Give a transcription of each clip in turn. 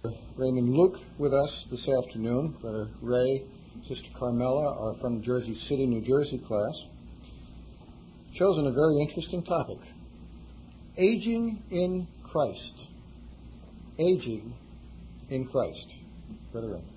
Raymond Luke with us this afternoon. Brother Ray, Sister Carmela are from Jersey City, New Jersey class. Chosen a very interesting topic. Aging in Christ. Aging in Christ. Brother Ray.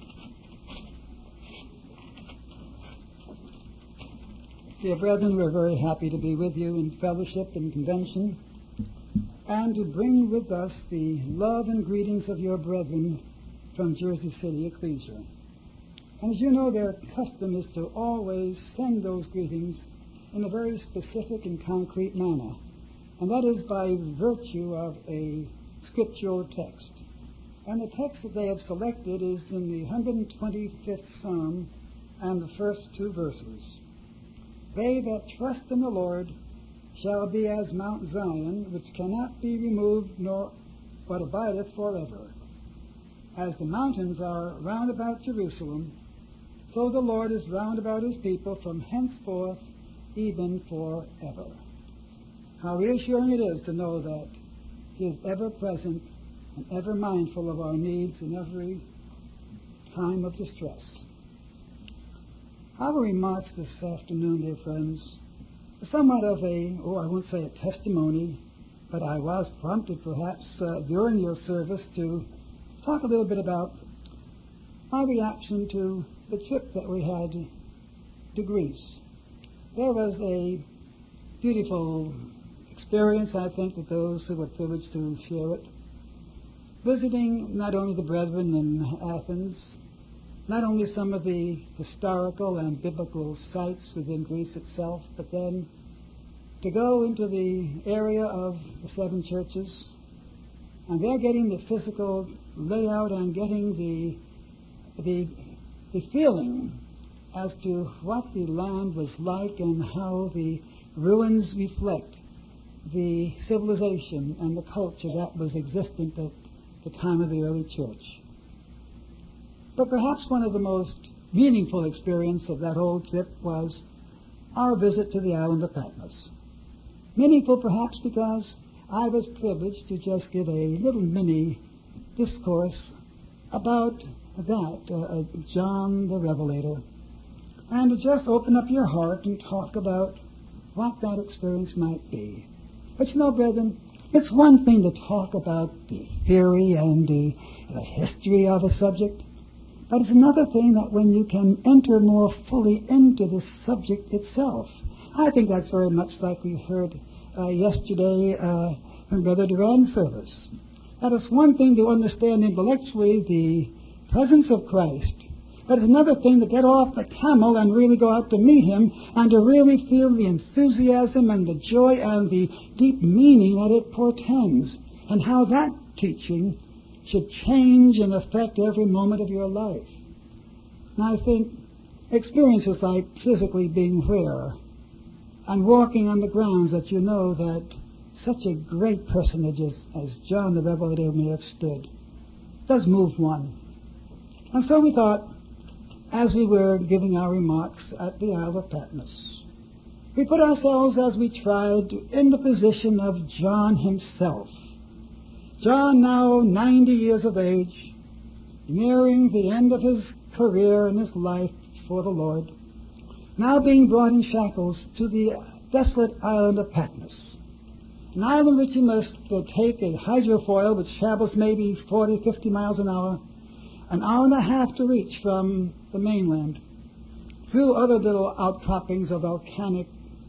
Dear brethren, we're very happy to be with you in fellowship and convention, and to bring with us the love and greetings of your brethren from Jersey City Ecclesia. And as you know, their custom is to always send those greetings in a very specific and concrete manner, and that is by virtue of a scriptural text. And the text that they have selected is in the 125th Psalm and the first two verses. They that trust in the Lord shall be as Mount Zion, which cannot be removed, nor but abideth forever. As the mountains are round about Jerusalem, so the Lord is round about his people from henceforth, even forever. How reassuring it is to know that he is ever present and ever mindful of our needs in every time of distress. Our remarks this afternoon, dear friends, somewhat of I won't say a testimony, but I was prompted perhaps during your service to talk a little bit about my reaction to the trip that we had to Greece. There was a beautiful experience, I think, with those who were privileged to share it, visiting not only the brethren in Athens, not only some of the historical and biblical sites within Greece itself, but then to go into the area of the seven churches, and they're getting the physical layout and getting the feeling as to what the land was like and how the ruins reflect the civilization and the culture that was existent at the time of the early church. But perhaps one of the most meaningful experiences of that whole trip was our visit to the island of Patmos. Meaningful perhaps because I was privileged to just give a little mini discourse about that, John the Revelator, and to just open up your heart and talk about what that experience might be. But you know, brethren, it's one thing to talk about the theory and the history of a subject, but it's another thing that when you can enter more fully into the subject itself. I think that's very much like we heard yesterday from Brother Duran's service. That it's one thing to understand intellectually the presence of Christ, but it's another thing to get off the camel and really go out to meet him and to really feel the enthusiasm and the joy and the deep meaning that it portends, and how that teaching should change and affect every moment of your life. And I think experiences like physically being where and walking on the grounds that you know that such a great personage as John the Revelator may have stood does move one. And so we thought, as we were giving our remarks at the Isle of Patmos, we put ourselves, as we tried, in the position of John himself. John, now 90 years of age, nearing the end of his career and his life for the Lord, now being brought in shackles to the desolate island of Patmos, an island which you must take a hydrofoil which travels maybe 40, 50 miles an hour and a half to reach from the mainland, through other little outcroppings of volcanic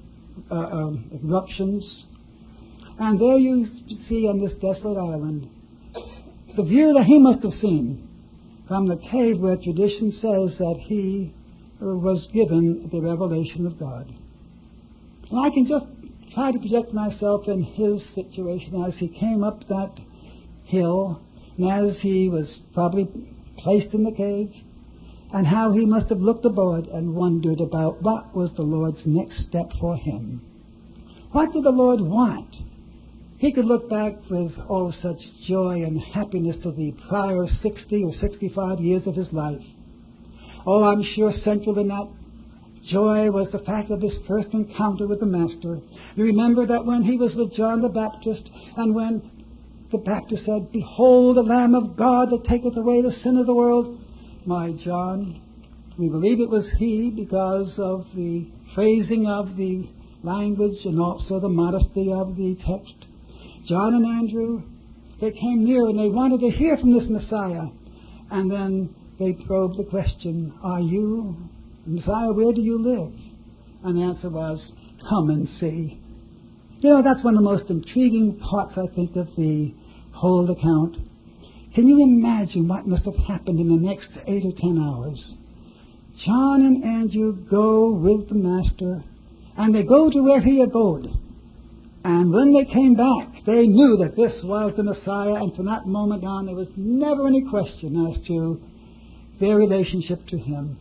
eruptions. And there you see on this desolate island the view that he must have seen from the cave where tradition says that he was given the revelation of God. And I can just try to project myself in his situation as he came up that hill and as he was probably placed in the cave, and how he must have looked aboard and wondered about what was the Lord's next step for him. What did the Lord want? He could look back with such joy and happiness to the prior 60 or 65 years of his life. I'm sure central in that joy was the fact of his first encounter with the Master. You remember that when he was with John the Baptist, and when the Baptist said, "Behold the Lamb of God that taketh away the sin of the world." My John, we believe it was he because of the phrasing of the language and also the modesty of the text. John and Andrew, they came near and they wanted to hear from this Messiah. And then they probed the question, "Are you Messiah? Where do you live?" And the answer was, "Come and see." You know, that's one of the most intriguing parts, I think, of the whole account. Can you imagine what must have happened in the next 8 or 10 hours? John and Andrew go with the Master, and they go to where he abode. And when they came back, they knew that this was the Messiah, and from that moment on, there was never any question as to their relationship to him.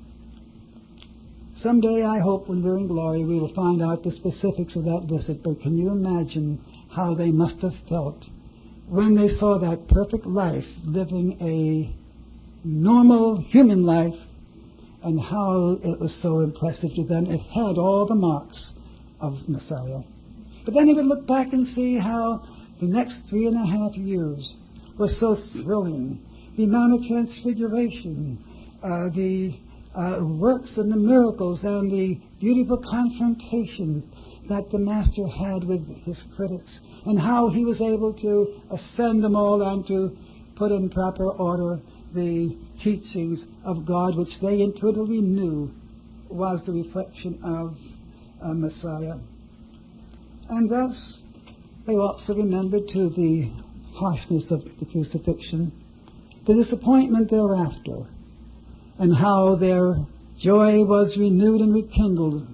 Someday, I hope, when we're in glory, we will find out the specifics of that visit, but can you imagine how they must have felt when they saw that perfect life living a normal human life, and how it was so impressive to them. It had all the marks of Messiah. But then he would look back and see how the next 3.5 years were so thrilling. The Mount of Transfiguration, the works and the miracles and the beautiful confrontation that the Master had with his critics, and how he was able to ascend them all and to put in proper order the teachings of God, which they intuitively knew was the reflection of Messiah. And thus, they also remembered too the harshness of the crucifixion, the disappointment thereafter, and how their joy was renewed and rekindled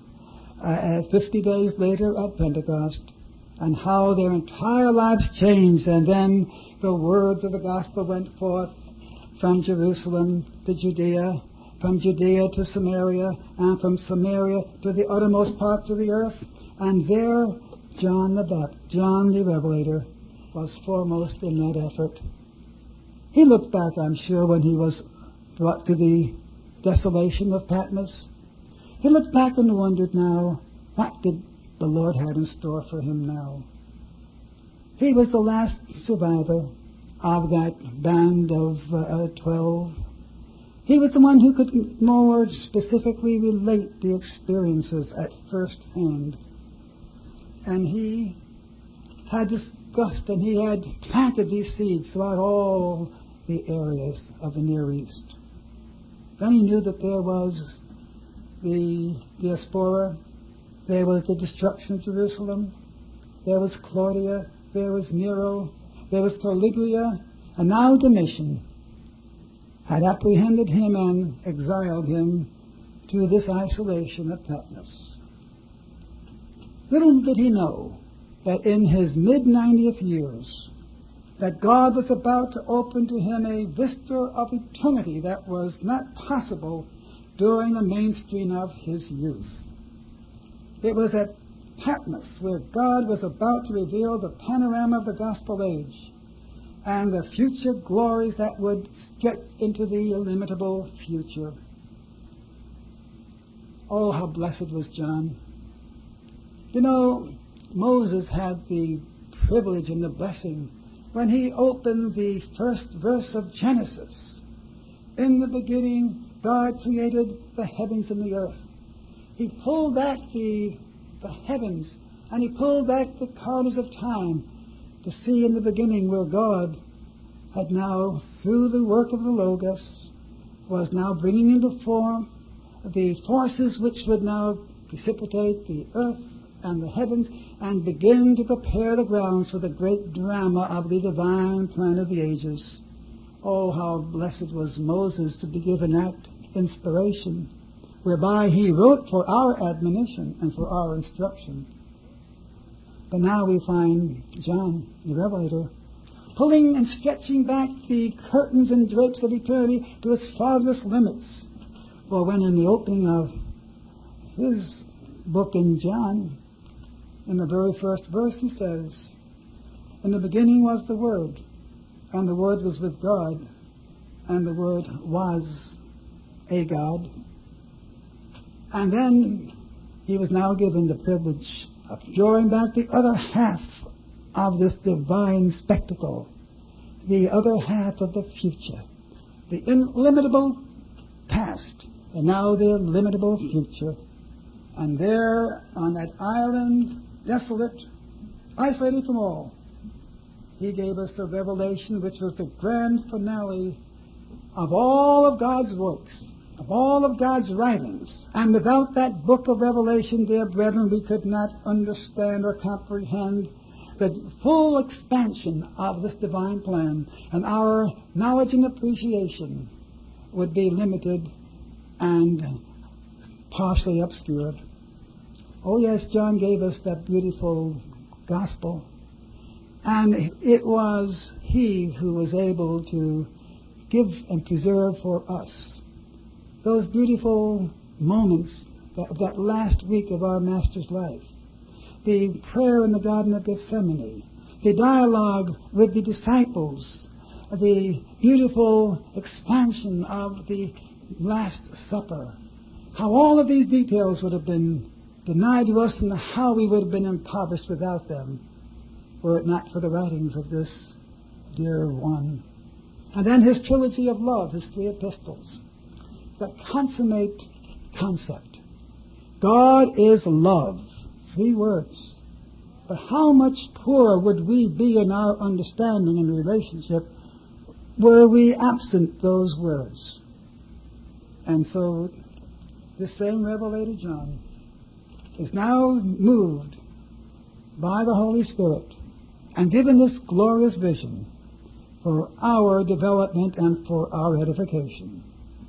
50 days later at Pentecost, and how their entire lives changed, and then the words of the gospel went forth from Jerusalem to Judea, from Judea to Samaria, and from Samaria to the uttermost parts of the earth. And there, John the Revelator, was foremost in that effort. He looked back, I'm sure, when he was brought to the desolation of Patmos. He looked back and wondered now, what did the Lord have in store for him now? He was the last survivor of that band of 12. He was the one who could more specifically relate the experiences at first hand. And he had discussed and he had planted these seeds throughout all the areas of the Near East. Then he knew that there was the diaspora, there was the destruction of Jerusalem, there was Claudia, there was Nero, there was Caligula, and now Domitian had apprehended him and exiled him to this isolation at Patmos. Little did he know that in his mid-90th years, that God was about to open to him a vista of eternity that was not possible during the mainstream of his youth. It was at Patmos where God was about to reveal the panorama of the gospel age and the future glories that would stretch into the illimitable future. Oh, how blessed was John. You know, Moses had the privilege and the blessing when he opened the first verse of Genesis. In the beginning, God created the heavens and the earth. He pulled back the heavens, and he pulled back the corners of time to see in the beginning where God had now, through the work of the Logos, was now bringing into form the forces which would now precipitate the earth and the heavens and begin to prepare the grounds for the great drama of the divine plan of the ages. Oh, how blessed was Moses to be given that inspiration, whereby he wrote for our admonition and for our instruction. But now we find John, the Revelator, pulling and stretching back the curtains and drapes of eternity to its farthest limits. For when in the opening of his book in John, in the very first verse, he says, "In the beginning was the Word, and the Word was with God, and the Word was a God." And then he was now given the privilege of drawing back the other half of this divine spectacle the other half of the future, the illimitable past, and now the illimitable future. And there on that island, desolate, isolated from all, he gave us a revelation which was the grand finale of all of God's works, of all of God's writings. And without that book of Revelation, dear brethren, we could not understand or comprehend the full expansion of this divine plan, and our knowledge and appreciation would be limited and partially obscured. Oh yes, John gave us that beautiful gospel, and it was he who was able to give and preserve for us those beautiful moments of that last week of our Master's life. The prayer in the Garden of Gethsemane, the dialogue with the disciples, the beautiful expansion of the Last Supper, how all of these details would have been denied to us and how we would have been impoverished without them were it not for the writings of this dear one. And then his trilogy of love, his 3 epistles, the consummate concept. God is love. 3 words. But how much poorer would we be in our understanding and relationship were we absent those words? And so this same Revelator John is now moved by the Holy Spirit and given this glorious vision for our development and for our edification.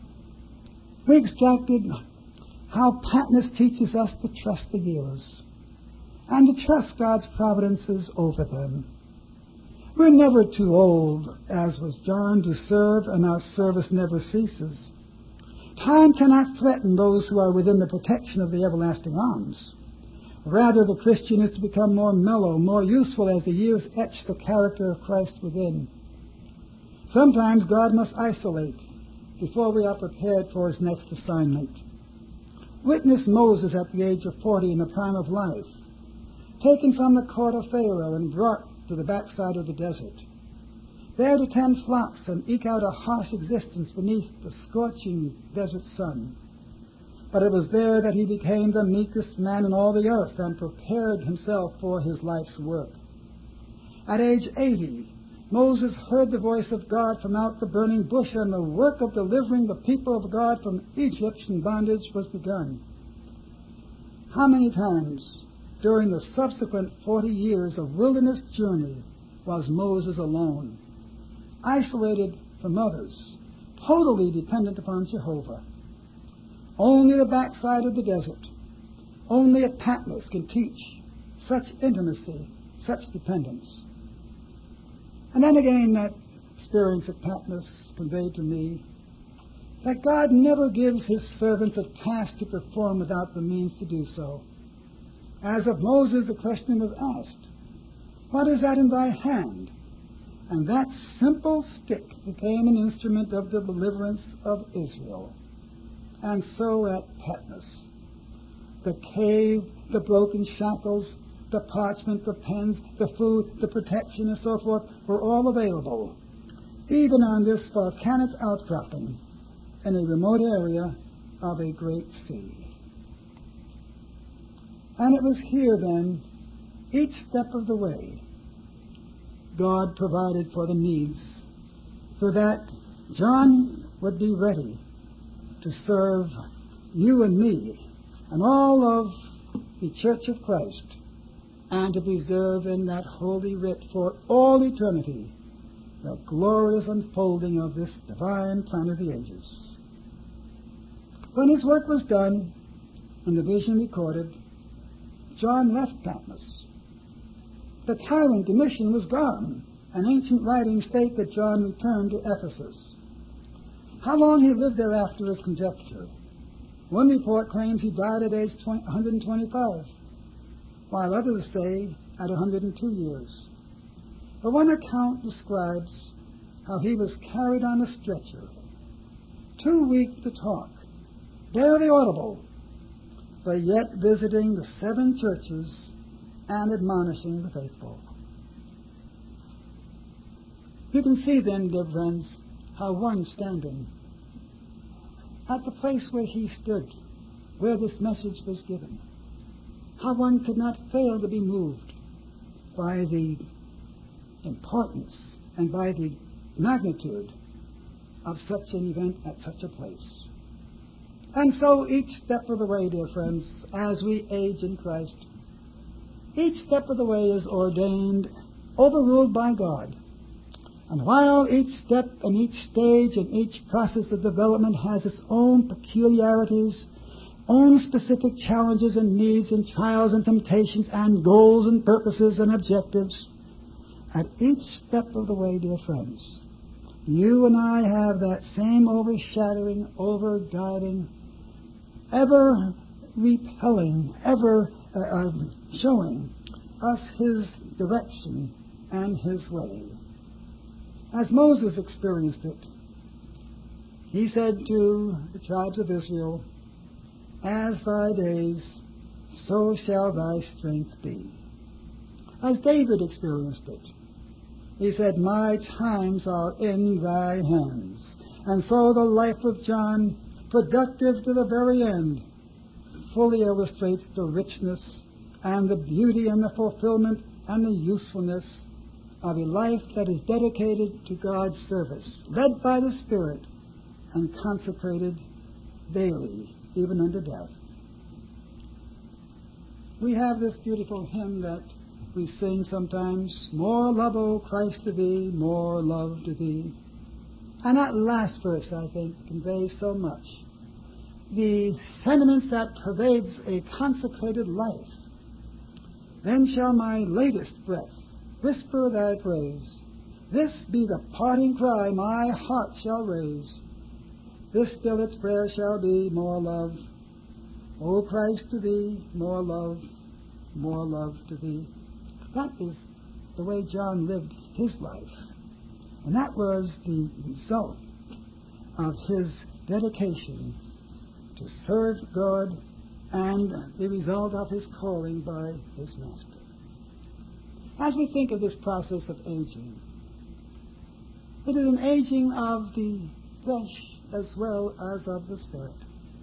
We extracted how Patmos teaches us to trust the years and to trust God's providences over them. We're never too old, as was John, to serve, and our service never ceases. Time cannot threaten those who are within the protection of the everlasting arms. Rather, the Christian is to become more mellow, more useful as the years etch the character of Christ within. Sometimes God must isolate before we are prepared for his next assignment. Witness Moses at the age of 40 in the prime of life, taken from the court of Pharaoh and brought to the backside of the desert, there to tend flocks and eke out a harsh existence beneath the scorching desert sun. But it was there that he became the meekest man in all the earth and prepared himself for his life's work. At age 80, Moses heard the voice of God from out the burning bush, and the work of delivering the people of God from Egyptian bondage was begun. How many times during the subsequent 40 years of wilderness journey was Moses alone, isolated from others, totally dependent upon Jehovah? Only the backside of the desert, only at Patmos can teach such intimacy, such dependence. And then again, that experience at Patmos conveyed to me that God never gives his servants a task to perform without the means to do so. As of Moses, the question was asked, "What is that in thy hand?" And that simple stick became an instrument of the deliverance of Israel. And so at Patmos, the cave, the broken shackles, the parchment, the pens, the food, the protection, and so forth were all available, even on this volcanic outcropping in a remote area of a great sea. And it was here then, each step of the way, God provided for the needs so that John would be ready to serve you and me and all of the Church of Christ, and to preserve in that holy writ for all eternity the glorious unfolding of this divine plan of the ages. When his work was done and the vision recorded, John left Patmos. The tyrant Domitian was gone, and ancient writings state that John returned to Ephesus. How long he lived thereafter is conjecture. One report claims he died at age 125, while others say at 102 years. But one account describes how he was carried on a stretcher, too weak to talk, barely audible, but yet visiting the 7 churches and admonishing the faithful. You can see then, dear friends, how one standing at the place where he stood, where this message was given, how one could not fail to be moved by the importance and by the magnitude of such an event at such a place. And so each step of the way, dear friends, as we age in Christ, each step of the way is ordained, overruled by God. And while each step and each stage and each process of development has its own peculiarities, own specific challenges and needs and trials and temptations and goals and purposes and objectives, at each step of the way, dear friends, you and I have that same overshadowing, over-guiding, ever repelling, ever showing us His direction and His way. As Moses experienced it, he said to the tribes of Israel, "As thy days, so shall thy strength be." As David experienced it, he said, "My times are in thy hands." And so the life of John, productive to the very end, fully illustrates the richness and the beauty and the fulfillment and the usefulness of a life that is dedicated to God's service, led by the Spirit, and consecrated daily, even unto death. We have this beautiful hymn that we sing sometimes, "More love, O Christ, to thee, more love to thee." And that last verse, I think, conveys so much. The sentiments that pervades a consecrated life. "Then shall my latest breath whisper thy praise. This be the parting cry my heart shall raise. This still its prayer shall be, more love, O Christ, to thee, more love to thee." That is the way John lived his life. And that was the result of his dedication to serve God and the result of his calling by his Master. As we think of this process of aging, it is an aging of the flesh as well as of the spirit.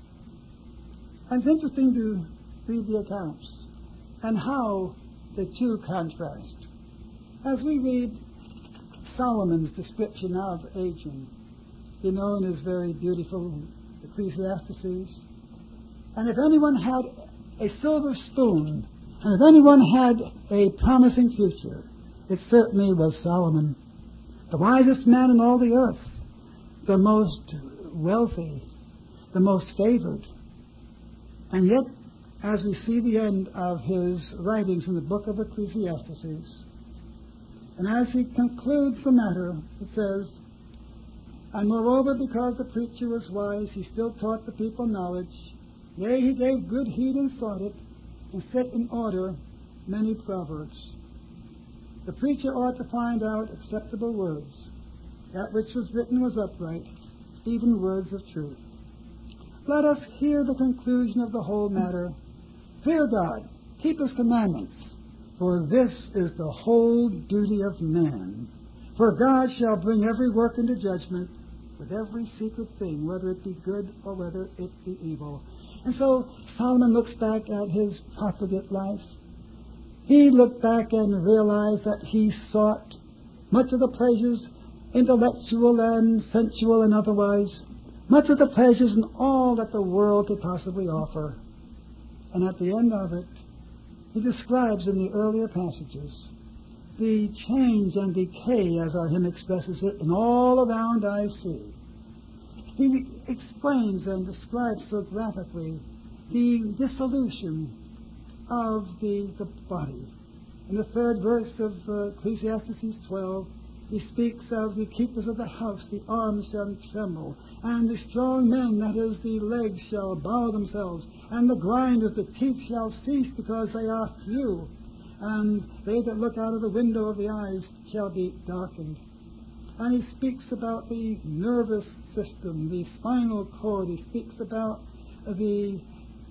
And it's interesting to read the accounts and how the two contrast. As we read Solomon's description of aging, you know, in his very beautiful Ecclesiastes, and if anyone had a silver spoon, and if anyone had a promising future, it certainly was Solomon, the wisest man in all the earth, the most wealthy, the most favored. And yet, as we see the end of his writings in the book of Ecclesiastes, and as he concludes the matter, it says, "And moreover, because the preacher was wise, he still taught the people knowledge. Yea, he gave good heed and sought it, and set in order many proverbs." The preacher ought to find out acceptable words. That which was written was upright, even words of truth. Let us hear the conclusion of the whole matter. Fear God, keep his commandments, for this is the whole duty of man. For God shall bring every work into judgment with every secret thing, whether it be good or whether it be evil. And so Solomon looks back at his profligate life. He looked back and realized that he sought much of the pleasures, intellectual and sensual and otherwise, much of the pleasures and all that the world could possibly offer. And at the end of it, he describes in the earlier passages the change and decay, as our hymn expresses it, in all around I see. He explains and describes so graphically the dissolution of the body. In the third verse of Ecclesiastes 12, he speaks of the keepers of the house, the arms shall tremble, and the strong men, that is, the legs, shall bow themselves, and the grinders, the teeth, shall cease because they are few, and they that look out of the window of the eyes shall be darkened. And he speaks about the nervous system, the spinal cord. He speaks about the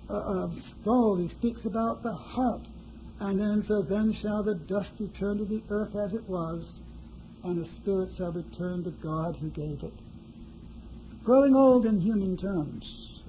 skull. He speaks about the heart. And then says, "Then shall the dust return to the earth as it was, and the spirit shall return to God who gave it. Growing old in human terms.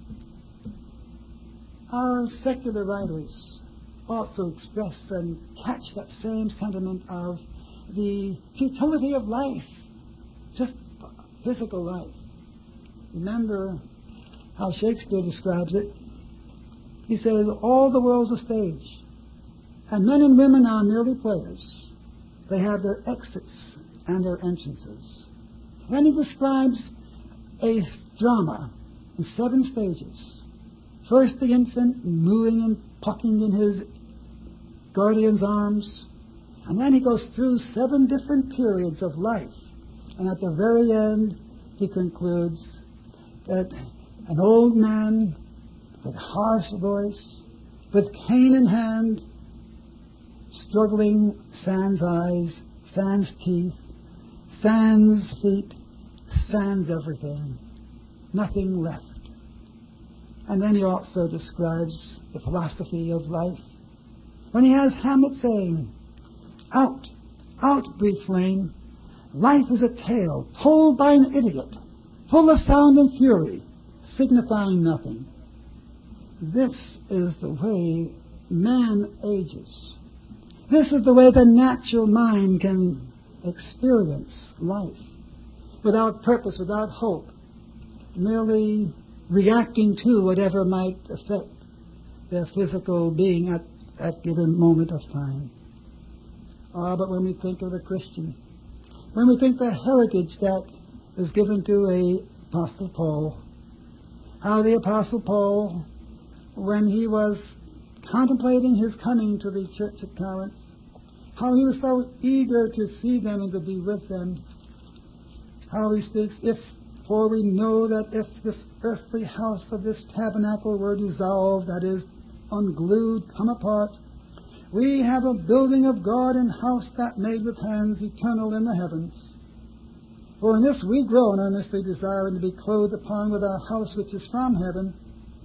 Our secular writers also express and catch that same sentiment of the futility of life, just physical life. Remember how Shakespeare describes it. He says, all the world's a stage, and men and women are merely players. They have their exits and their entrances. Then he describes a drama in 7 stages. First, the infant mooing and pucking in his guardian's arms, and then he goes through 7 different periods of life, and at the very end he concludes that an old man with harsh voice, with cane in hand, struggling, sans eyes, sans teeth, sans feet, sans everything, nothing left. And then he also describes the philosophy of life, when he has Hamlet saying, out, out, brief flame, life is a tale told by an idiot, full of sound and fury, signifying nothing. This is the way man ages. This is the way the natural mind can experience life, without purpose, without hope, merely reacting to whatever might affect their physical being at that given moment of time. But when we think of the Christian, when we think the heritage that is given to a Apostle Paul, how the Apostle Paul, when he was contemplating his coming to the church at Corinth, how he was so eager to see them and to be with them, how he speaks, for we know that if this earthly house of this tabernacle were dissolved, that is, unglued, come apart, we have a building of God and house that made with hands, eternal in the heavens. For in this we groan, earnestly desiring to be clothed upon with our house which is from heaven,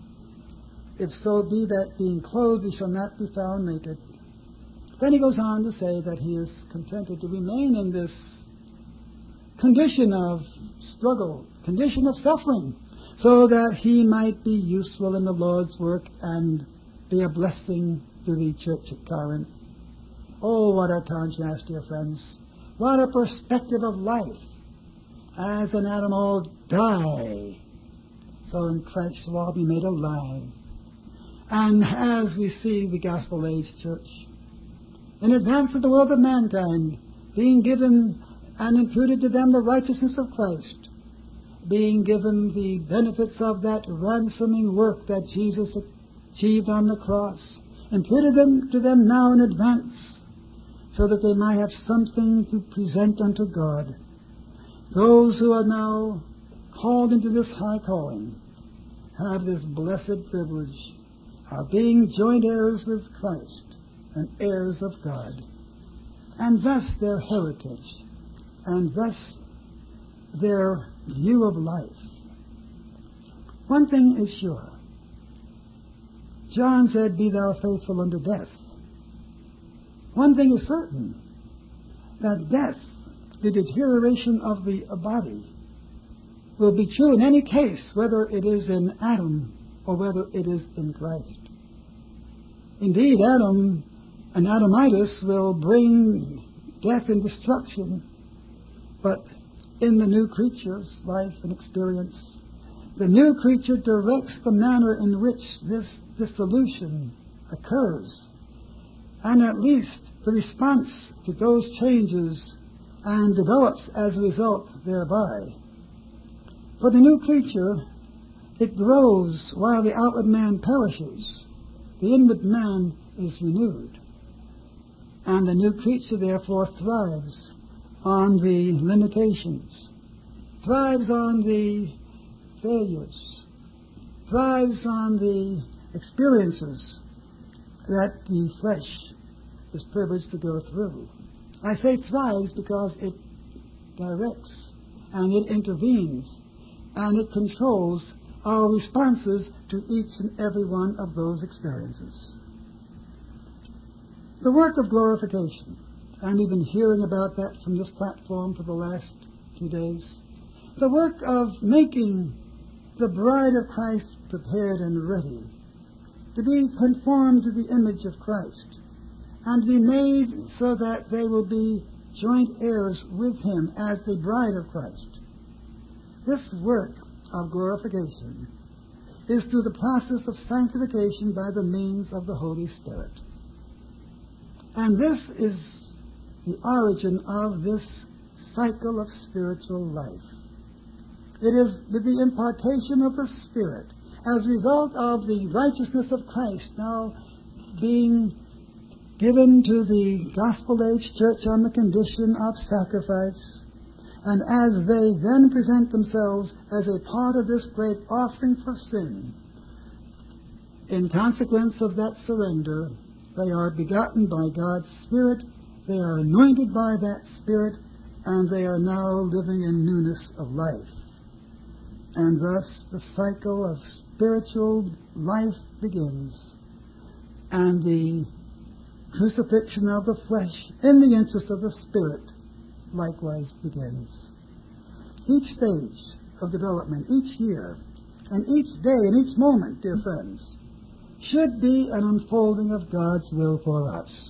if so be that being clothed we shall not be found naked. Then he goes on to say that he is contented to remain in this condition of struggle, condition of suffering, so that he might be useful in the Lord's work and be a blessing to the church at Corinth. Oh, what a contrast, dear friends. What a perspective of life. As in Adam all die, so in Christ shall all be made alive. And as we see the gospel age church, in advance of the world of mankind, being given and imputed to them the righteousness of Christ, being given the benefits of that ransoming work that Jesus achieved on the cross, imputed them to them now in advance, so that they might have something to present unto God. Those who are now called into this high calling have this blessed privilege of being joint heirs with Christ and heirs of God, and thus their heritage, and thus their view of life. One thing is sure. John said, be thou faithful unto death. One thing is certain, that death, the deterioration of the body, will be true in any case, whether it is in Adam or whether it is in Christ. Indeed, Adam and Adamitis will bring death and destruction, but in the new creature's life and experience, the new creature directs the manner in which this dissolution occurs, and at least the response to those changes and develops as a result thereby. For the new creature, it grows while the outward man perishes. The inward man is renewed. And the new creature, therefore, thrives on the limitations, thrives on the failures, thrives on the experiences that the flesh is privileged to go through. I say thrives because it directs and it intervenes and it controls our responses to each and every one of those experiences. The work of glorification and we've been hearing about that from this platform for the last 2 days. The work of making the bride of Christ prepared and ready to be conformed to the image of Christ and to be made so that they will be joint heirs with him as the bride of Christ. This work of glorification is through the process of sanctification by the means of the Holy Spirit. And this is the origin of this cycle of spiritual life. It is with the impartation of the Spirit as a result of the righteousness of Christ now being given to the gospel-age church on the condition of sacrifice, and as they then present themselves as a part of this great offering for sin, in consequence of that surrender, they are begotten by God's Spirit, they are anointed by that Spirit, and they are now living in newness of life. And thus the cycle of spiritual life begins, and the crucifixion of the flesh in the interest of the Spirit likewise begins. Each stage of development, each year, and each day and each moment, dear friends, should be an unfolding of God's will for us.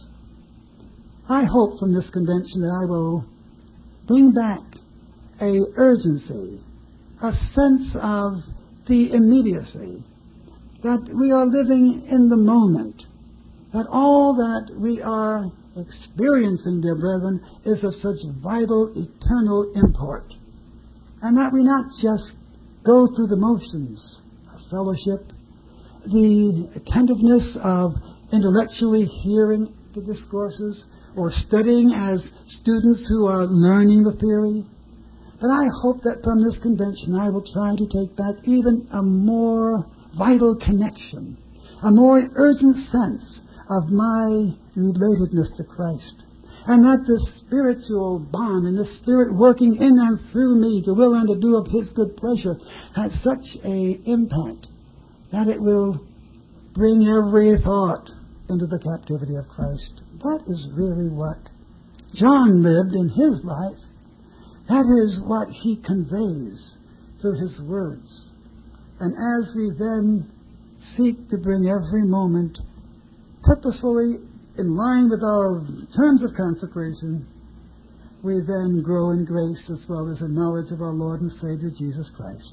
I hope from this convention that I will bring back a urgency, a sense of the immediacy, that we are living in the moment, that all that we are experiencing, dear brethren, is of such vital, eternal import, and that we not just go through the motions of fellowship, the attentiveness of intellectually hearing the discourses or studying as students who are learning the theory, but I hope that from this convention I will try to take back even a more vital connection, a more urgent sense of my relatedness to Christ, and that the spiritual bond and the Spirit working in and through me to will and to do of His good pleasure has such an impact that it will bring every thought into the captivity of Christ. That is really what John lived in his life. That is what he conveys through his words. And as we then seek to bring every moment purposefully in line with our terms of consecration, we then grow in grace as well as in knowledge of our Lord and Savior Jesus Christ.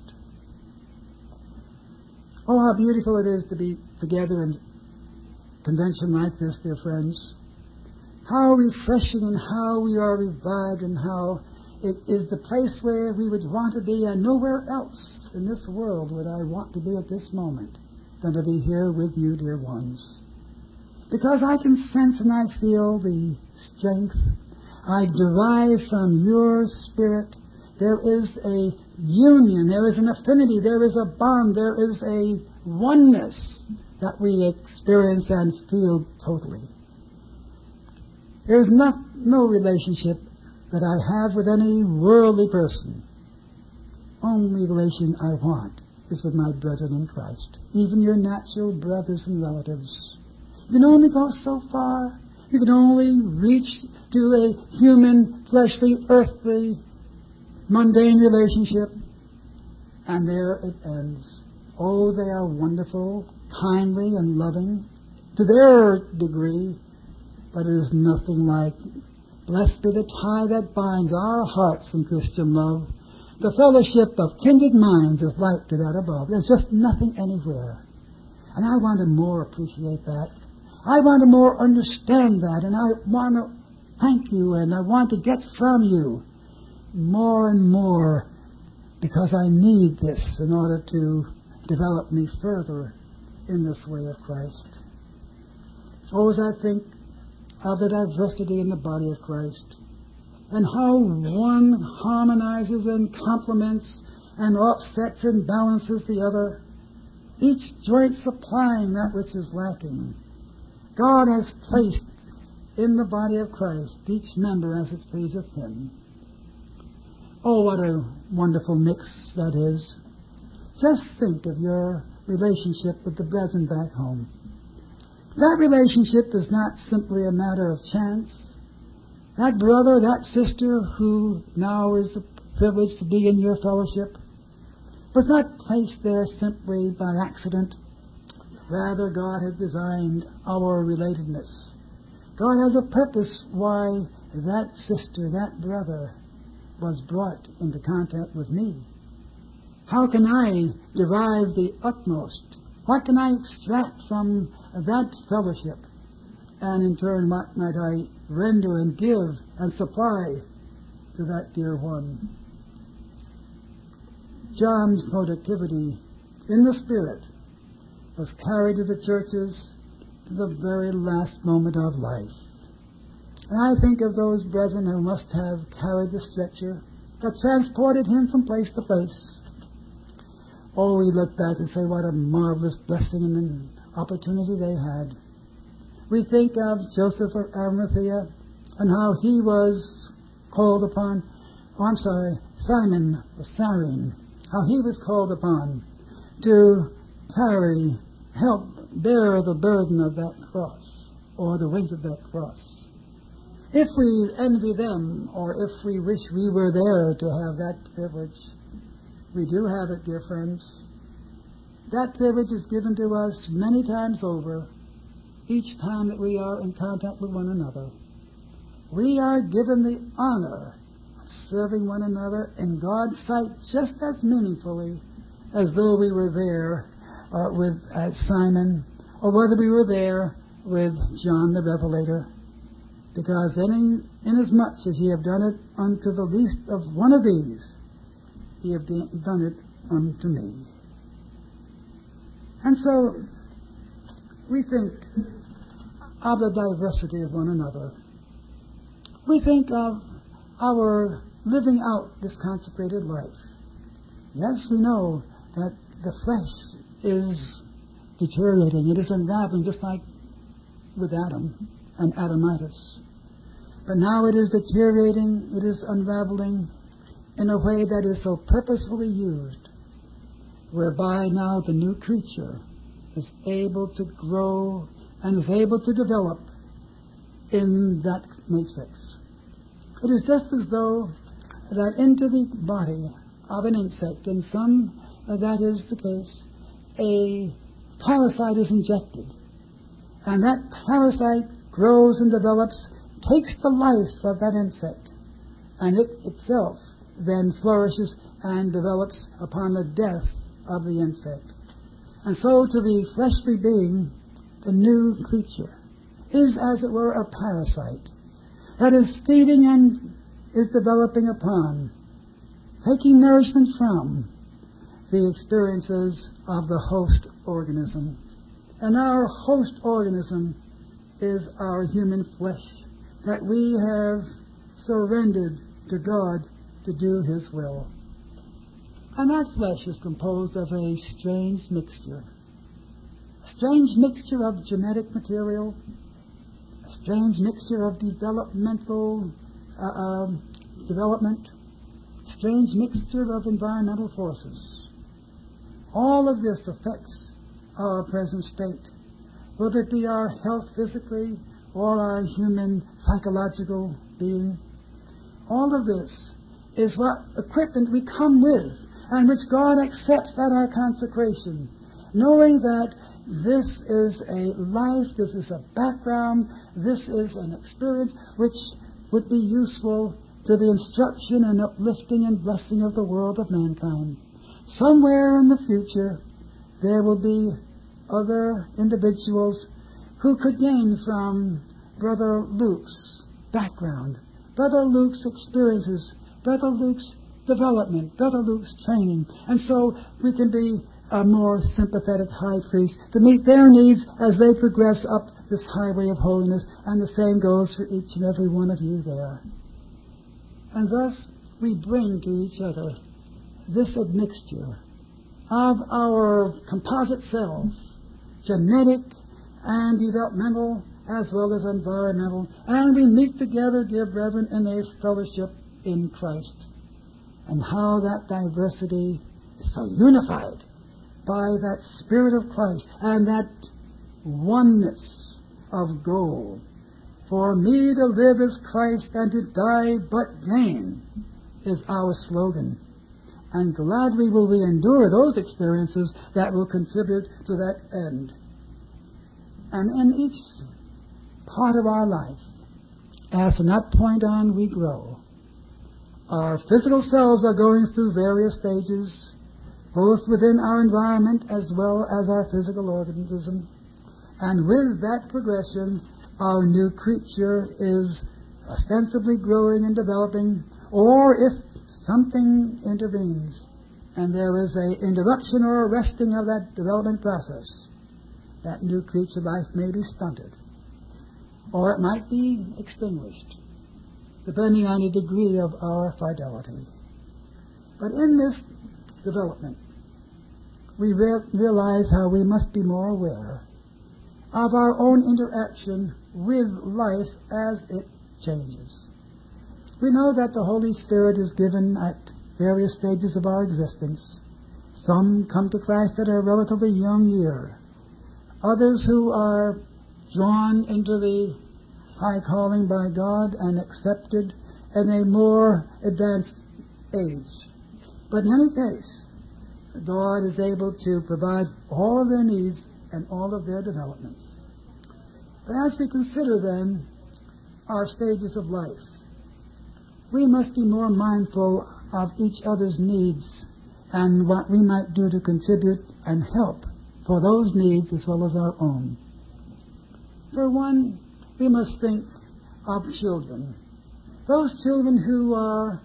Oh, how beautiful it is to be together in a convention like this, dear friends. How refreshing and how we are revived, and how it is the place where we would want to be, and nowhere else in this world would I want to be at this moment than to be here with you, dear ones. Because I can sense and I feel the strength I derive from your Spirit. There is a union, there is an affinity, there is a bond, there is a oneness that we experience and feel totally. There is no relationship that I have with any worldly person. Only relation I want is with my brethren in Christ, even your natural brothers and relatives. You can only go so far. You can only reach to a human, fleshly, earthly, mundane relationship, and there it ends. Oh, they are wonderful, kindly, and loving to their degree, but it is nothing like, blessed be the tie that binds our hearts in Christian love. The fellowship of kindred minds is like to that above. There's just nothing anywhere. And I want to more appreciate that. I want to more understand that, and I want to thank you, and I want to get from you more and more, because I need this in order to develop me further in this way of Christ. Oh, as I think of the diversity in the body of Christ, and how one harmonizes and complements and offsets and balances the other, each joint supplying that which is lacking. God has placed in the body of Christ each member as it pleaseth Him. Oh, what a wonderful mix that is. Just think of your relationship with the brethren back home. That relationship is not simply a matter of chance. That brother, that sister who now is privileged to be in your fellowship was not placed there simply by accident. Rather, God has designed our relatedness. God has a purpose why that sister, that brother, was brought into contact with me. How can I derive the utmost? What can I extract from that fellowship? And in turn, what might I render and give and supply to that dear one? John's productivity in the Spirit was carried to the churches to the very last moment of life. And I think of those brethren who must have carried the stretcher that transported him from place to place. Oh, we look back and say, what a marvelous blessing and opportunity they had. We think of Joseph of Arimathea and how he was called upon, Simon of Cyrene, how he was called upon to help bear the burden of that cross, or the weight of that cross. If we envy them, or if we wish we were there to have that privilege, we do have it, dear friends. That privilege is given to us many times over, each time that we are in contact with one another. We are given the honor of serving one another in God's sight just as meaningfully as though we were there with Simon, or whether we were there with John the Revelator. Because inasmuch as ye have done it unto the least of one of these, ye have done it unto me. And so, we think of the diversity of one another. We think of our living out this consecrated life. Yes, we know that the flesh is deteriorating. It is unraveling, just like with Adam and Adamitis. But now it is deteriorating, it is unraveling in a way that is so purposefully used, whereby now the new creature is able to grow and is able to develop in that matrix. It is just as though that into the body of an insect, in some that is the case, a parasite is injected. And that parasite grows and develops, takes the life of that insect, and it itself then flourishes and develops upon the death of the insect. And so to the fleshly being, the new creature is, as it were, a parasite that is feeding and is developing upon, taking nourishment from the experiences of the host organism. And our host organism is our human flesh that we have surrendered to God to do His will. And that flesh is composed of a strange mixture. A strange mixture of genetic material, a strange mixture of developmental development, a strange mixture of environmental forces. All of this affects our present state, whether it be our health physically or our human psychological being. All of this is what equipment we come with, and which God accepts at our consecration, knowing that this is a life, this is a background, this is an experience which would be useful to the instruction and uplifting and blessing of the world of mankind. Somewhere in the future, there will be other individuals who could gain from Brother Luke's background, Brother Luke's experiences, Brother Luke's development, Brother Luke's training. And so we can be a more sympathetic high priest to meet their needs as they progress up this highway of holiness. And the same goes for each and every one of you there. And thus we bring to each other this admixture of our composite self, genetic and developmental as well as environmental, and we meet together, dear brethren, in a fellowship in Christ. And how that diversity is so unified by that Spirit of Christ and that oneness of goal For me to live is Christ and to die but gain is our slogan. And gladly will we endure those experiences that will contribute to that end. And in each part of our life, as from that point on we grow, our physical selves are going through various stages, both within our environment as well as our physical organism. And with that progression, our new creature is ostensibly growing and developing, or if something intervenes and there is an interruption or arresting of that development process, that new creature life may be stunted, or it might be extinguished, depending on the degree of our fidelity. But in this development, we realize how we must be more aware of our own interaction with life as it changes. We know that the Holy Spirit is given at various stages of our existence. Some come to Christ at a relatively young year. Others who are drawn into the high calling by God and accepted at a more advanced age. But in any case, God is able to provide all of their needs and all of their developments. But as we consider then our stages of life, we must be more mindful of each other's needs and what we might do to contribute and help for those needs as well as our own. For one, we must think of children. Those children who are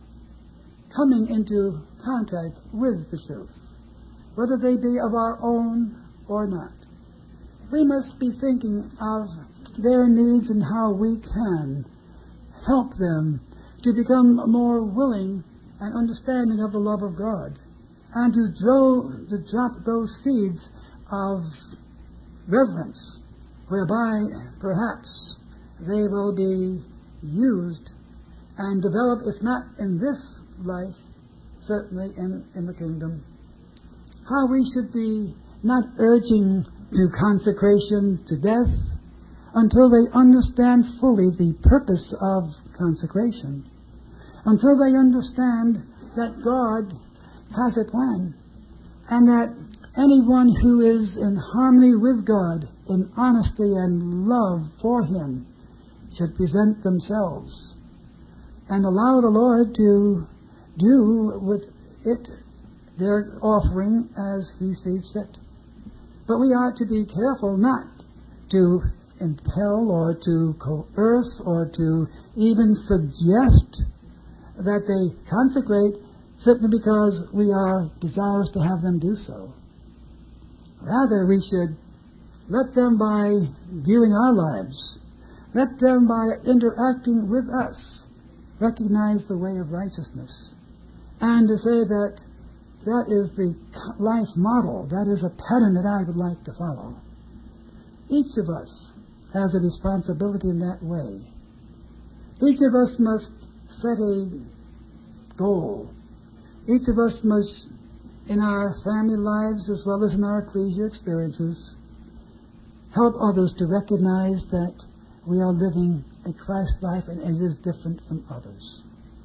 coming into contact with the truth, whether they be of our own or not. We must be thinking of their needs and how we can help them to become more willing and understanding of the love of God, and to drop those seeds of reverence, whereby perhaps they will be used and developed, if not in this life, certainly in the kingdom. How we should be not urging to consecration to death until they understand fully the purpose of consecration, until they understand that God has a plan, and that anyone who is in harmony with God, in honesty and love for Him, should present themselves and allow the Lord to do with it their offering as He sees fit. But we ought to be careful not to impel or to coerce or to even suggest that they consecrate simply because we are desirous to have them do so. Rather, we should let them, by viewing our lives, let them, by interacting with us, recognize the way of righteousness, and to say that that is the life model, that is a pattern that I would like to follow. Each of us has a responsibility in that way. Each of us must set a goal. Each of us must, in our family lives as well as in our ecclesia experiences, help others to recognize that we are living a Christ life and it is different from others.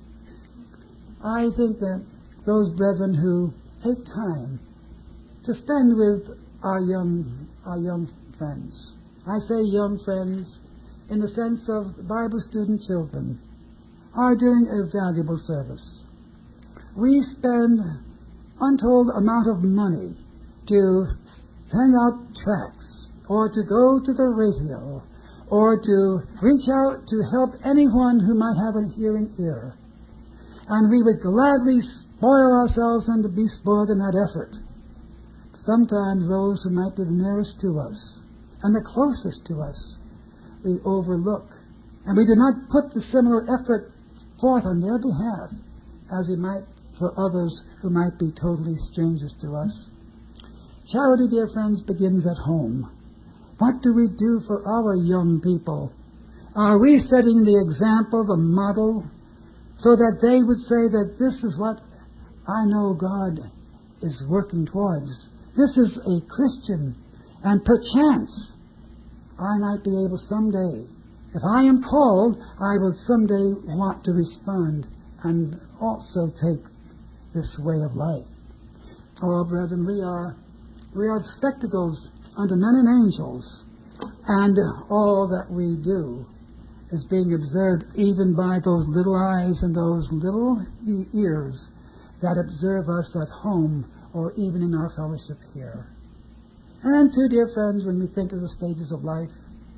I think that those brethren who take time to spend with our young friends, I say young friends in the sense of Bible student children, are doing a valuable service. We spend untold amount of money to send out tracts, or to go to the radio, or to reach out to help anyone who might have a hearing ear. And we would gladly spoil ourselves and to be spoiled in that effort. Sometimes those who might be the nearest to us and the closest to us, we overlook. And we do not put the similar effort forth on their behalf as we might for others who might be totally strangers to us. Charity, dear friends, begins at home. What do we do for our young people? Are we setting the example, the model, so that they would say that this is what I know God is working towards? This is a Christian, and perchance I might be able someday, If I am called, I will someday want to respond and also take this way of life. Oh, brethren, we are spectacles unto men and angels, and all that we do is being observed even by those little eyes and those little ears that observe us at home or even in our fellowship here. And then, too, dear friends, when we think of the stages of life,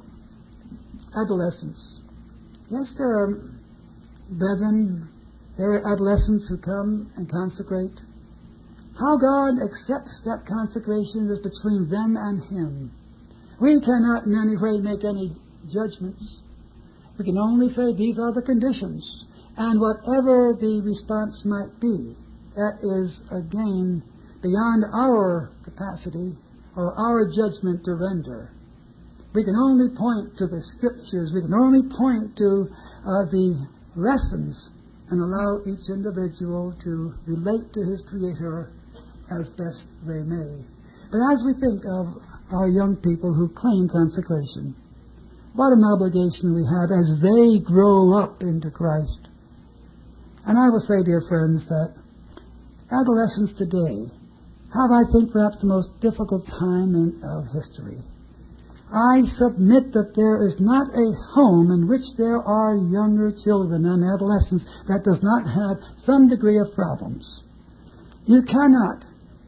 adolescence. Yes, there are brethren, there are adolescents who come and consecrate. How God accepts that consecration is between them and Him. We cannot in any way make any judgments. We can only say these are the conditions. And whatever the response might be, that is, again, beyond our capacity or our judgment to render. We can only point to the Scriptures. We can only point to the lessons and allow each individual to relate to his Creator as best they may. But as we think of our young people who claim consecration, what an obligation we have as they grow up into Christ. And I will say, dear friends, that adolescents today have, I think, perhaps the most difficult time of history. I submit that there is not a home in which there are younger children and adolescents that does not have some degree of problems. You cannot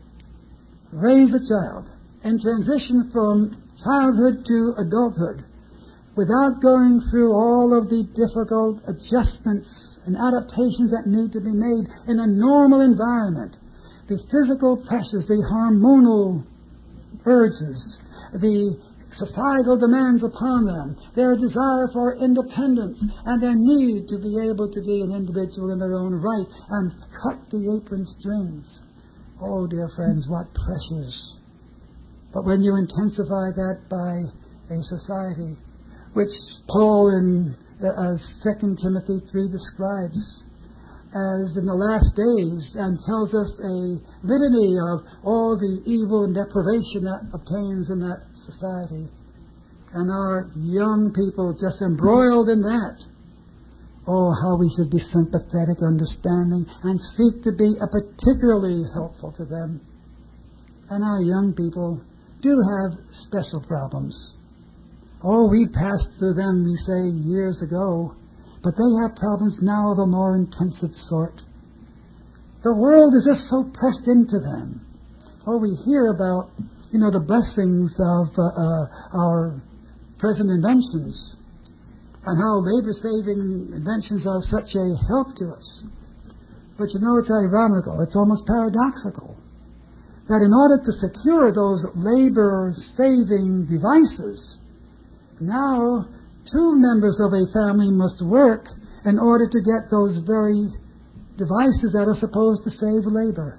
raise a child and transition from childhood to adulthood without going through all of the difficult adjustments and adaptations that need to be made in a normal environment. The physical pressures, the hormonal urges, the societal demands upon them, their desire for independence, and their need to be able to be an individual in their own right and cut the apron strings. Oh, dear friends, what pressures. But when you intensify that by a society which Paul in 2 Timothy 3 describes as in the last days and tells us a litany of all the evil and deprivation that obtains in that society, and our young people just embroiled in that. Oh, how we should be sympathetic, understanding, and seek to be particularly helpful to them. And our young people do have special problems. Oh, we passed through them, we say, years ago, but they have problems now of a more intensive sort. The world is just so pressed into them. Oh, we hear about, the blessings of our present inventions and how labor-saving inventions are such a help to us. But it's ironical, it's almost paradoxical, that in order to secure those labor-saving devices, now 2 members of a family must work in order to get those very devices that are supposed to save labor.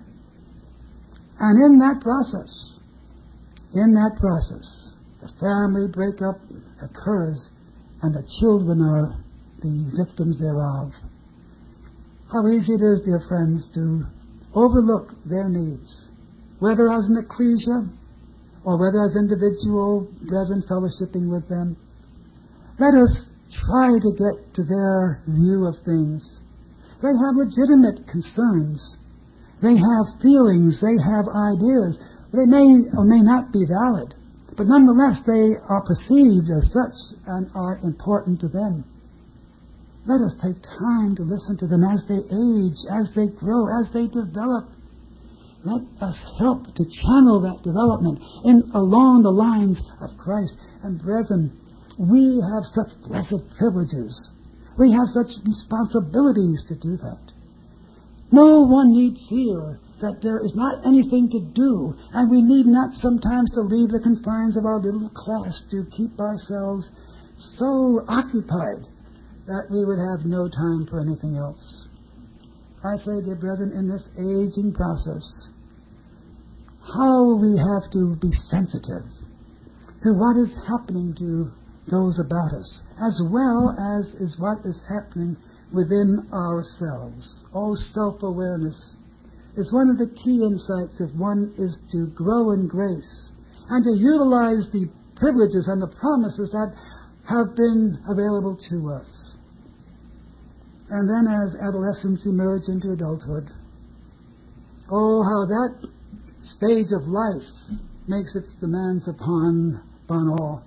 And in that process, the family breakup occurs and the children are the victims thereof. How easy it is, dear friends, to overlook their needs, whether as an ecclesia or whether as individual brethren fellowshipping with them. Let us try to get to their view of things. They have legitimate concerns. They have feelings. They have ideas. They may or may not be valid, but nonetheless they are perceived as such and are important to them. Let us take time to listen to them as they age, as they grow, as they develop. Let us help to channel that development along the lines of Christ. And brethren, we have such blessed privileges. We have such responsibilities to do that. No one need fear that there is not anything to do, and we need not sometimes to leave the confines of our little class to keep ourselves so occupied that we would have no time for anything else. I say, dear brethren, in this aging process, how we have to be sensitive to what is happening to those about us, as well as is what is happening within ourselves. Oh, self-awareness is one of the key insights if one is to grow in grace and to utilize the privileges and the promises that have been available to us. And then as adolescents emerge into adulthood, oh, how that stage of life makes its demands upon all.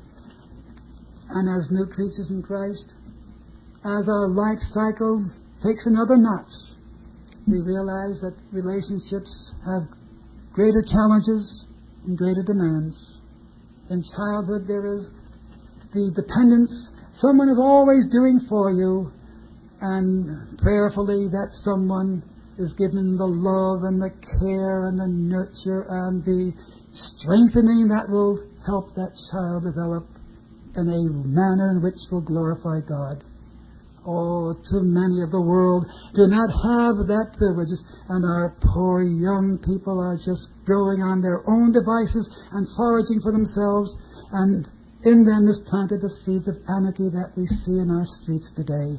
And as new creatures in Christ, as our life cycle takes another notch, we realize that relationships have greater challenges and greater demands. In childhood, there is the dependence. Someone is always doing for you, and prayerfully that someone is given the love and the care and the nurture and the strengthening that will help that child develop in a manner in which will glorify God. Oh, too many of the world do not have that privilege, and our poor young people are just growing on their own devices and foraging for themselves, and in them is planted the seeds of anarchy that we see in our streets today.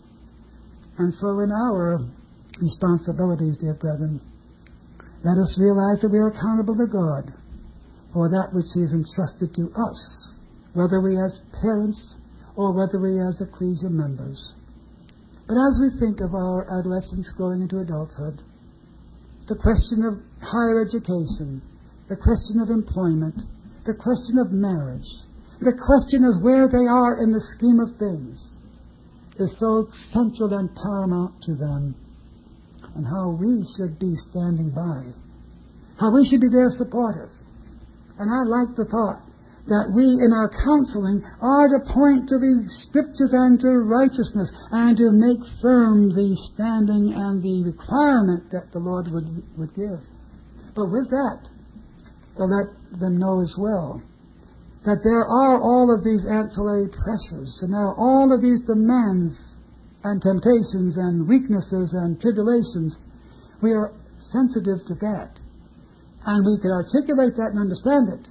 And so in our responsibilities, dear brethren, let us realize that we are accountable to God for that which He has entrusted to us, whether we as parents or whether we as ecclesia members. But as we think of our adolescents growing into adulthood, the question of higher education, the question of employment, the question of marriage, the question of where they are in the scheme of things is so central and paramount to them, and how we should be standing by, how we should be there supportive. And I like the thought that we in our counseling are to point to the Scriptures and to righteousness and to make firm the standing and the requirement that the Lord would give. But with that, to let them know as well that there are all of these ancillary pressures, and there are all of these demands and temptations and weaknesses and tribulations. We are sensitive to that, and we can articulate that and understand it.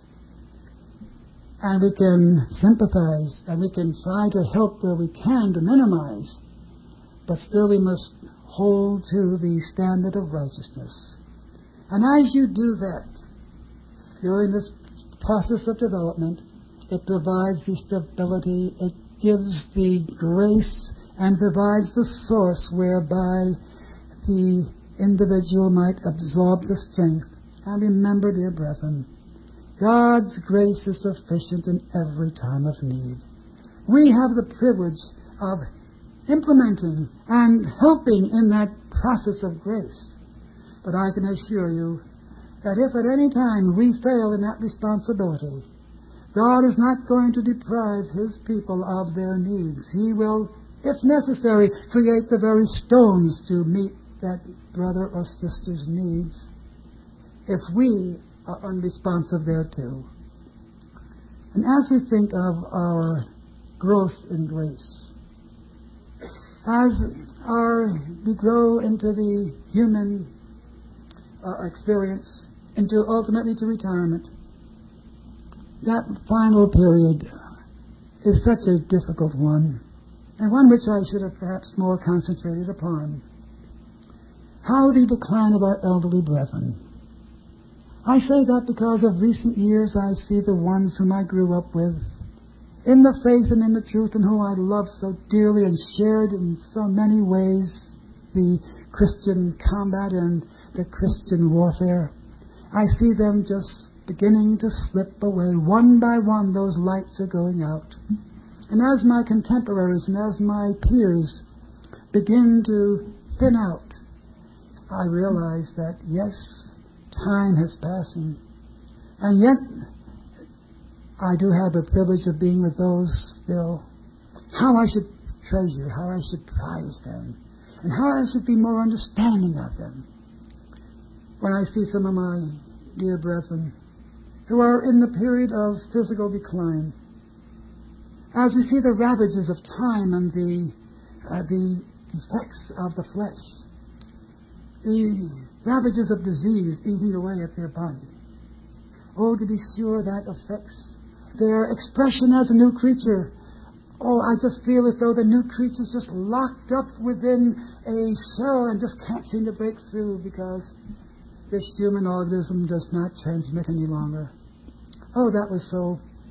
And we can sympathize, and we can try to help where we can to minimize. But still we must hold to the standard of righteousness. And as you do that, during this process of development, it provides the stability, it gives the grace, and provides the source whereby the individual might absorb the strength. And remember, dear brethren, God's grace is sufficient in every time of need. We have the privilege of implementing and helping in that process of grace. But I can assure you that if at any time we fail in that responsibility, God is not going to deprive His people of their needs. He will, if necessary, create the very stones to meet that brother or sister's needs if we are unresponsive thereto. And as we think of our growth in grace, as we grow into the human experience, into ultimately to retirement, that final period is such a difficult one, and one which I should have perhaps more concentrated upon. How the decline of our elderly brethren. I say that because of recent years I see the ones whom I grew up with in the faith and in the truth, and whom I loved so dearly and shared in so many ways the Christian combat and the Christian warfare. I see them just beginning to slip away. One by one, those lights are going out. And as my contemporaries and as my peers begin to thin out, I realize that, yes, time is passing. And yet, I do have the privilege of being with those still. How I should treasure, how I should prize them, and how I should be more understanding of them. When I see some of my dear brethren who are in the period of physical decline, as we see the ravages of time and the effects of the flesh, the ravages of disease eating away at their body. Oh, to be sure that affects their expression as a new creature. Oh, I just feel as though the new creature is just locked up within a shell and just can't seem to break through because this human organism does not transmit any longer. Oh, that was so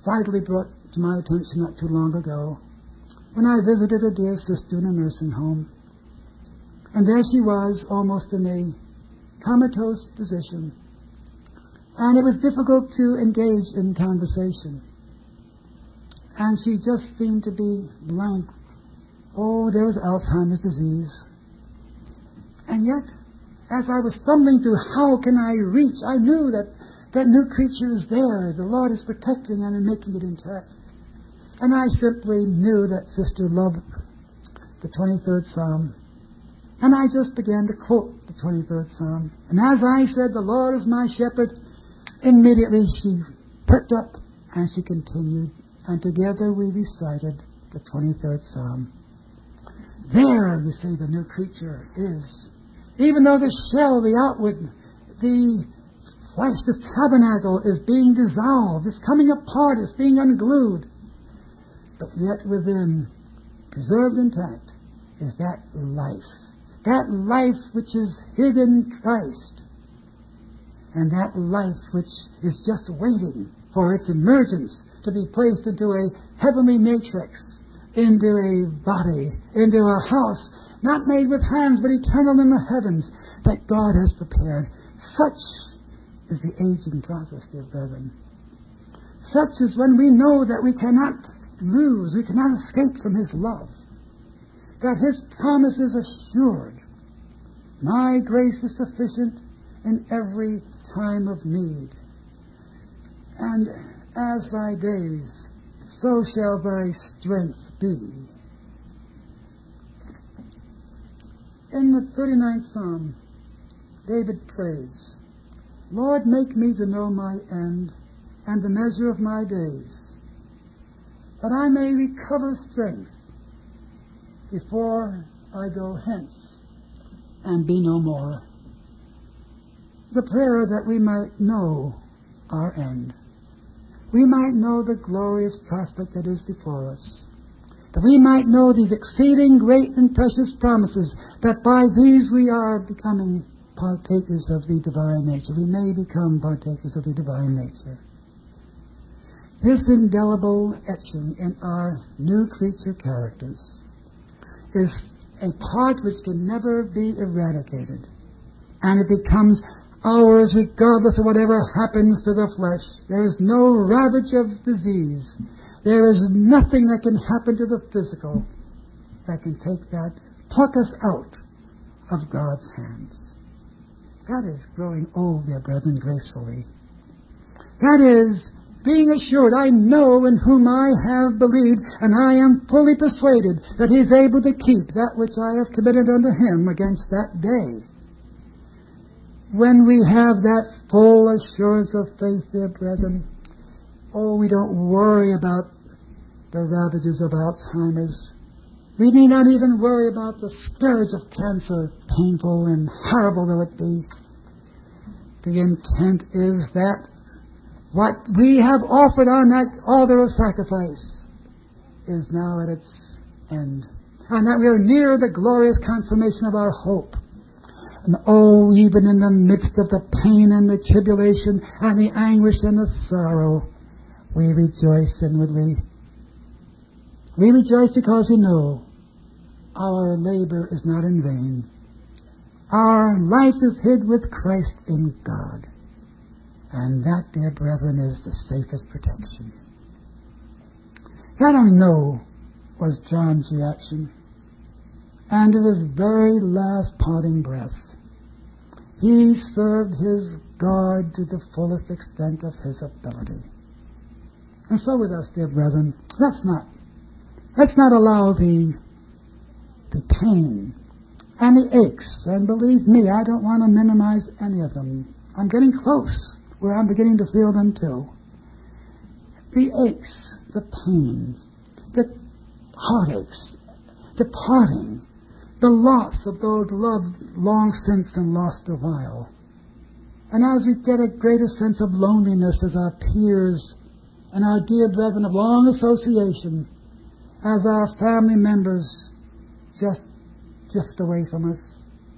vitally brought to my attention not too long ago when I visited a dear sister in a nursing home. And there she was, almost in a comatose position. And it was difficult to engage in conversation. And she just seemed to be blank. Oh, there was Alzheimer's disease. And yet, as I was stumbling through how can I reach, I knew that that new creature is there. The Lord is protecting and making it intact. And I simply knew that sister loved the 23rd Psalm. And I just began to quote the 23rd Psalm. And as I said, the Lord is my shepherd, immediately she perked up and she continued. And together we recited the 23rd Psalm. There, you see, the new creature is. Even though the shell, the outward, the flesh, the tabernacle is being dissolved, it's coming apart, it's being unglued. But yet within, preserved intact, is that life. That life which is hid in Christ. And that life which is just waiting for its emergence to be placed into a heavenly matrix, into a body, into a house, not made with hands, but eternal in the heavens, that God has prepared. Such is the aging process, dear brethren. Such is when we know that we cannot lose, we cannot escape from His love, that His promise is assured. My grace is sufficient in every time of need. And as thy days, so shall thy strength be. In the 39th Psalm, David prays, Lord, make me to know my end and the measure of my days, that I may recover strength before I go hence and be no more. The prayer that we might know our end. We might know the glorious prospect that is before us. That we might know these exceeding great and precious promises, that by these we are becoming partakers of the divine nature. We may become partakers of the divine nature. This indelible etching in our new creature characters is a part which can never be eradicated. And it becomes ours regardless of whatever happens to the flesh. There is no ravage of disease. There is nothing that can happen to the physical that can take that, pluck us out of God's hands. That is growing old, dear brethren, gracefully. That is being assured, I know in whom I have believed, and I am fully persuaded that He is able to keep that which I have committed unto Him against that day. When we have that full assurance of faith, dear brethren, we don't worry about the ravages of Alzheimer's. We need not even worry about the scourge of cancer, painful and horrible though it be. The intent is that what we have offered on that altar of sacrifice is now at its end, and that we are near the glorious consummation of our hope. And even in the midst of the pain and the tribulation and the anguish and the sorrow, we rejoice inwardly. We rejoice because we know our labor is not in vain. Our life is hid with Christ in God. And that, dear brethren, is the safest protection. That I know was John's reaction. And to his very last parting breath, he served his God to the fullest extent of his ability. And so with us, dear brethren, let's not allow the pain and the aches, and believe me, I don't want to minimize any of them. I'm getting close where I'm beginning to feel them too. The aches, the pains, the heartaches, the parting, the loss of those loved long since and lost a while. And as we get a greater sense of loneliness as our peers and our dear brethren of long association, as our family members just drift away from us,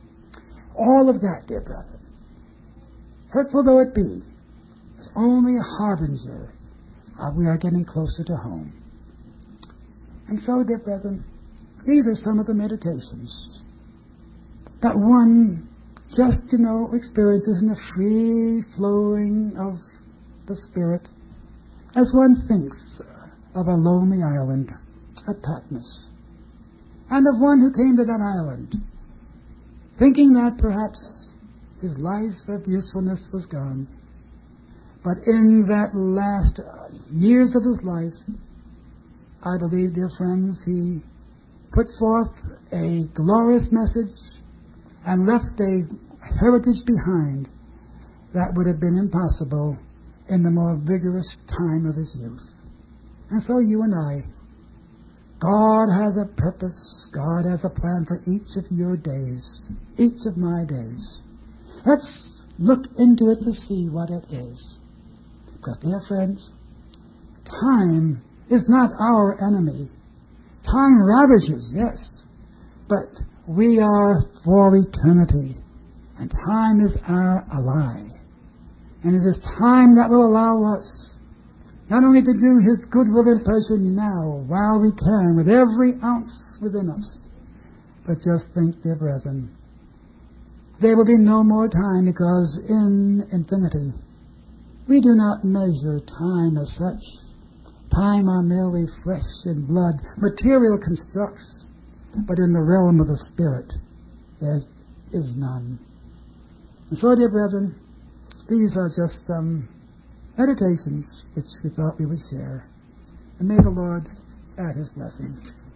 all of that, dear brethren, hurtful though it be, is only a harbinger we are getting closer to home. And so, dear brethren, these are some of the meditations that one just, experiences in the free flowing of the Spirit as one thinks of a lonely island at Patmos, and of one who came to that island thinking that perhaps his life of usefulness was gone. But in that last years of his life, I believe, dear friends, he put forth a glorious message and left a heritage behind that would have been impossible in the more vigorous time of his youth. And so you and I, God has a purpose, God has a plan for each of your days, each of my days. Let's look into it to see what it is. Because, dear friends, time is not our enemy. Time ravages, yes, but we are for eternity, and time is our ally. And it is time that will allow us not only to do His good will and pleasure now, while we can, with every ounce within us, but just think, dear brethren, there will be no more time, because in infinity we do not measure time as such. Time are merely flesh and blood, material constructs, but in the realm of the Spirit there is none. And so, dear brethren, these are just some meditations which we thought we would share. And may the Lord add His blessing.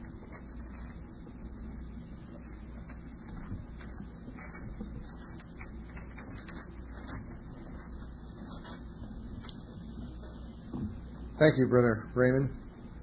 Thank you, Brother Raymond.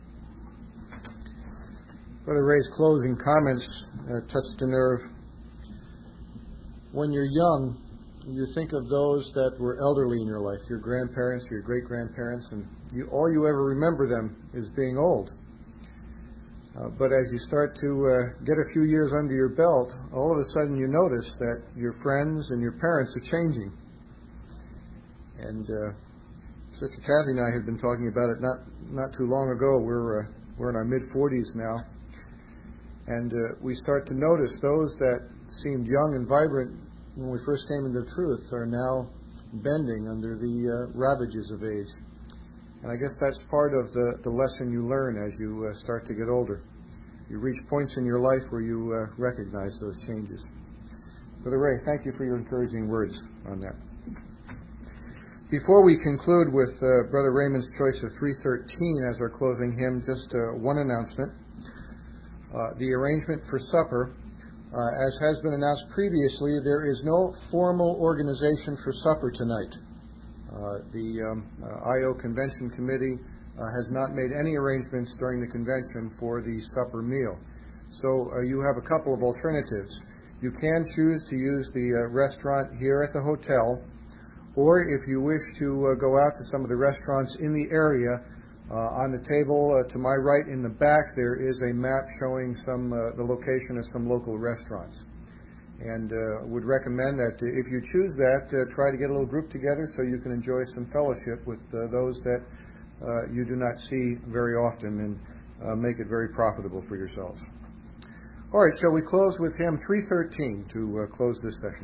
Brother Ray's closing comments touched a nerve. When you're young, you think of those that were elderly in your life, your grandparents, your great-grandparents, and all you ever remember them is being old. But as you start to get a few years under your belt, all of a sudden you notice that your friends and your parents are changing. And Sister Kathy and I had been talking about it not too long ago. We're in our mid-40s now. And we start to notice those that seemed young and vibrant when we first came into truth are now bending under the ravages of age. And I guess that's part of the lesson you learn as you start to get older. You reach points in your life where you recognize those changes. Brother Ray, thank you for your encouraging words on that. Before we conclude with Brother Raymond's choice of 313 as our closing hymn, just one announcement. The arrangement for supper, as has been announced previously, there is no formal organization for supper tonight. The IO Convention Committee has not made any arrangements during the convention for the supper meal. So you have a couple of alternatives. You can choose to use the restaurant here at the hotel, or if you wish to go out to some of the restaurants in the area, on the table to my right in the back there is a map showing the location of some local restaurants. And would recommend that if you choose that, try to get a little group together so you can enjoy some fellowship with those that you do not see very often, and make it very profitable for yourselves. All right, shall we close with hymn 313 to close this session?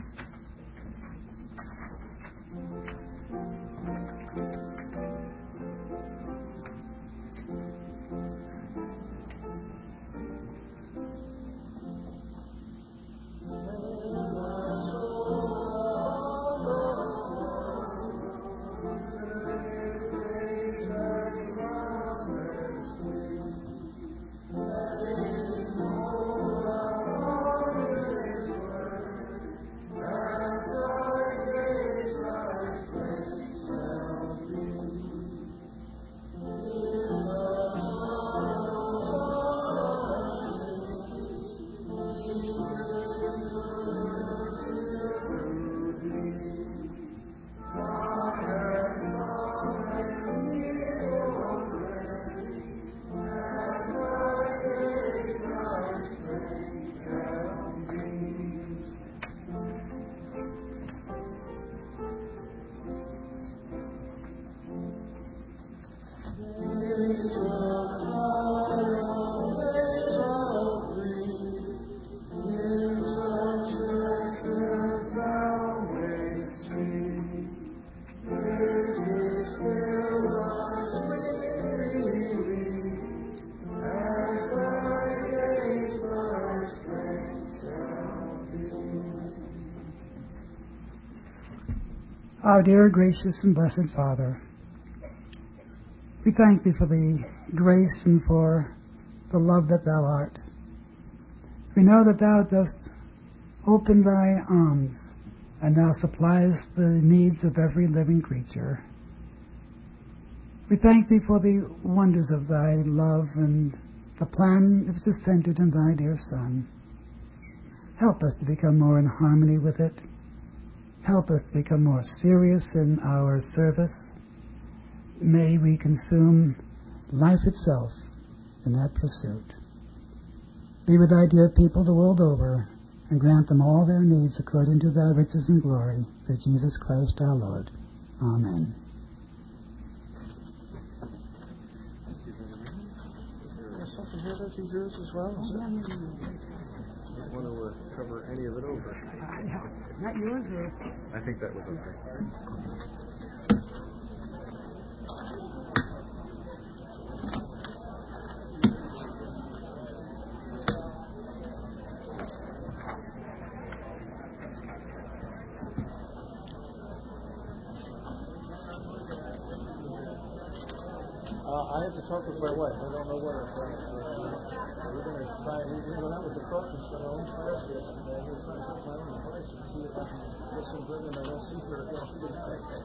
Our dear, gracious, and blessed Father, we thank Thee for the grace and for the love that Thou art. We know that Thou dost open Thy arms and Thou suppliest the needs of every living creature. We thank Thee for the wonders of Thy love and the plan which is centered in Thy dear Son. Help us to become more in harmony with it. Help us to become more serious in our service. May we consume life itself in that pursuit. Be with Thy dear people the world over, and grant them all their needs according to Thy riches and glory, through Jesus Christ our Lord. Amen. Thank you very much. Is there something here that is yours as well? Is it? I don't want to cover any of it over. Not yours, or? I think that was okay. I have to talk with my wife. I don't know what our plans are. We're going to try. We went out with the Crocus for our own class yesterday. We're trying to put my own place and see if I can get some good, and I don't see her.